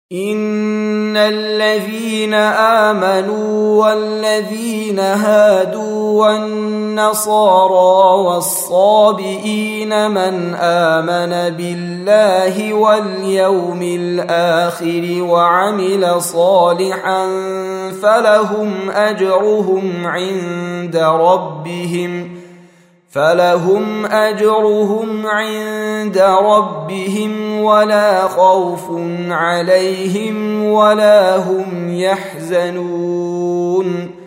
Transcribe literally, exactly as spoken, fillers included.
إن الذين آمنوا والذين هادوا والنصارى والصابئين من آمن بالله واليوم الآخر وعمل صالحا فلهم أجرهم عند ربهم فلهم أجرهم عند ربهم ولا خوف عليهم ولا هم يحزنون